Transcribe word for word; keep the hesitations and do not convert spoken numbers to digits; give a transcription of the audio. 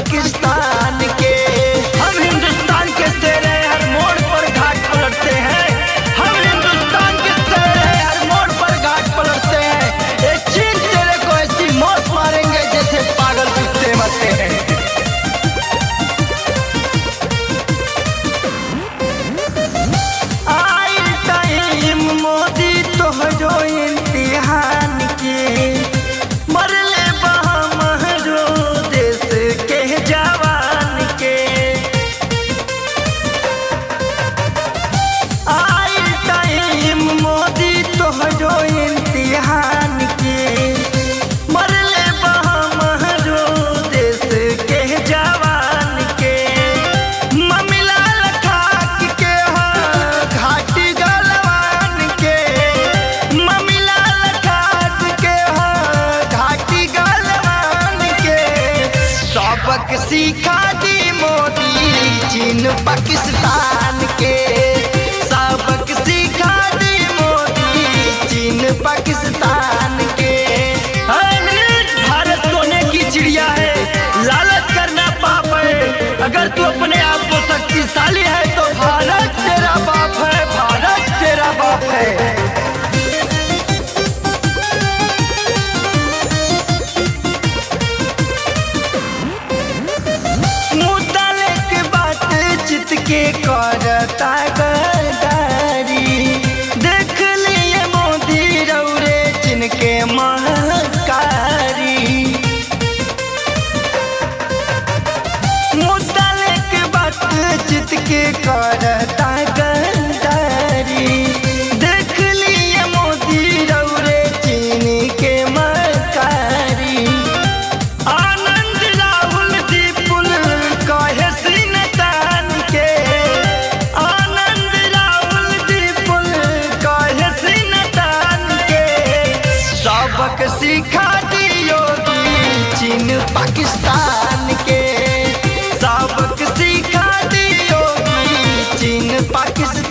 पाकिस्तान के। हम हिंदुस्तान के शेर हैं, हर मोड़ पर घाट पलटते हैं। हम हिंदुस्तान के शेर हैं, हर मोड़ पर घाट पलटते हैं। ये चीन तेरे को ऐसी मौत मारेंगे जैसे पागल कुत्ते मरते हैं। आई टाइम मोदी तोहरो इम्तिहान के, मरले बहामरो देश के जवान के। आई टाइम मोदी तोहरो इम्तिहान के, मरले बहामरो देश के जवान के। ममिला लखाक के हाँ घाटी गलवान के, ममिला लखाक के हाँ घाटी गलवान के। सबक सिखा दी मोदी चीन पाकिस्तान के, सबक सिखा दी मोदी चीन पाकिस्तान के। भारत सोने की चिड़िया है, लालच करना पाप है। अगर तू अपने आप को शक्तिशाली है तो भारत तेरा बाप है, भारत तेरा बाप है। मुद्दा लेके बातचीत के करता गद्दारी, देख लिए मोदी रौरे जिनके महकारी। मुद्दा लेके बातचीत के करता गद्दारी, देख लिए मोदी रौरे चीन के महकारी। आनंद राहुल दीपुल कहे सीन तान के, आनंद राहुल दीपुल कहे सीन तान के। सबक सिखा दियोगी चीन पाकिस्तान के, सबक सिखा दियोगी चीन पाकिस्तान